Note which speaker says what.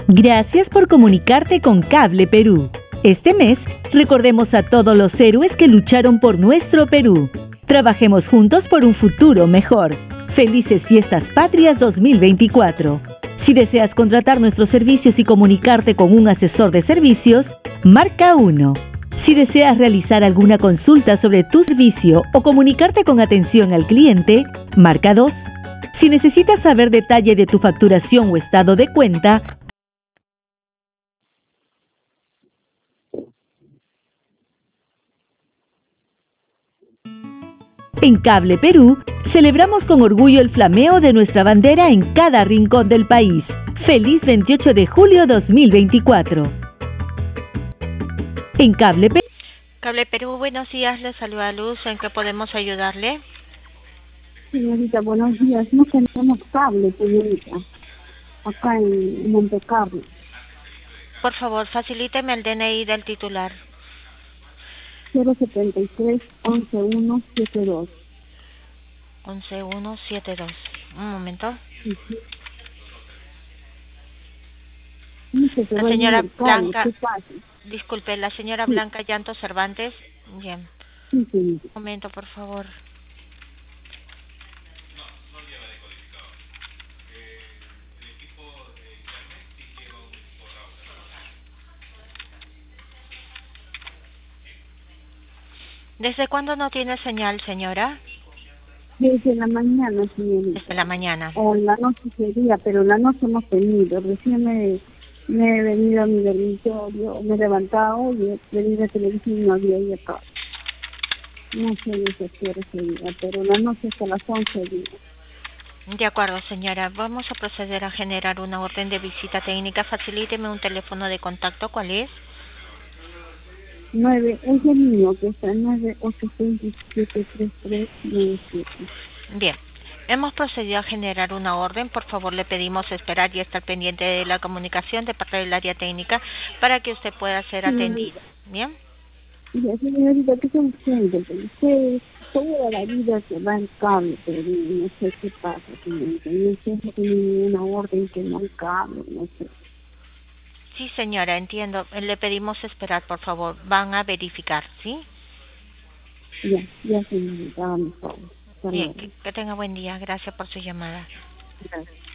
Speaker 1: Gracias por comunicarte con Cable Perú. Este mes, recordemos a todos los héroes que lucharon por nuestro Perú. Trabajemos juntos por un futuro mejor. Felices Fiestas Patrias 2024. Si deseas contratar nuestros servicios y comunicarte con un asesor de servicios, marca 1. Si deseas realizar alguna consulta sobre tu servicio o comunicarte con atención al cliente, marca 2. Si necesitas saber detalle de tu facturación o estado de cuenta, en Cable Perú, celebramos con orgullo el flameo de nuestra bandera en cada rincón del país. ¡Feliz 28 de julio 2024! En Cable Perú.
Speaker 2: Cable Perú, buenos días, le saluda Luz, ¿en qué podemos ayudarle?
Speaker 3: Señorita, buenos días. No tenemos cable, señorita, acá en Monte Carlo.
Speaker 2: Por favor, facilíteme el DNI del titular.
Speaker 3: 073 11172.
Speaker 2: 11172. Un momento. La señora Blanca, disculpe, la señora Blanca Llanto Cervantes. Bien.
Speaker 3: Sí.
Speaker 2: Un momento, por favor. ¿Desde cuándo no tiene señal, señora?
Speaker 3: Desde la mañana, señorita.
Speaker 2: Desde la mañana.
Speaker 3: O la noche sería, pero la noche hemos tenido. Recién me he venido a mi dormitorio, me he levantado y he venido a televisión y no había ido acá. No sé ni qué hora sería, pero la noche hasta las 11 días.
Speaker 2: De acuerdo, señora. Vamos a proceder a generar una orden de visita técnica. Facilíteme un teléfono de contacto. ¿Cuál es?
Speaker 3: 9, es el mío, que está 986733397.
Speaker 2: Bien. Hemos procedido a generar una orden. Por favor, le pedimos esperar y estar pendiente de la comunicación de parte del área técnica para que usted pueda ser atendida. ¿Bien?
Speaker 3: Ya, señorita, que son gente, usted toda la vida se va en cable, pero no sé qué pasa, señorita. No sé si tiene ninguna orden que no hay cable, no sé.
Speaker 2: Sí, señora, entiendo. Le pedimos esperar, por favor. Van a verificar, ¿sí?
Speaker 3: Ya, señorita, vamos a ver.
Speaker 2: Bien, que tenga buen día. Gracias por su llamada.
Speaker 3: Gracias.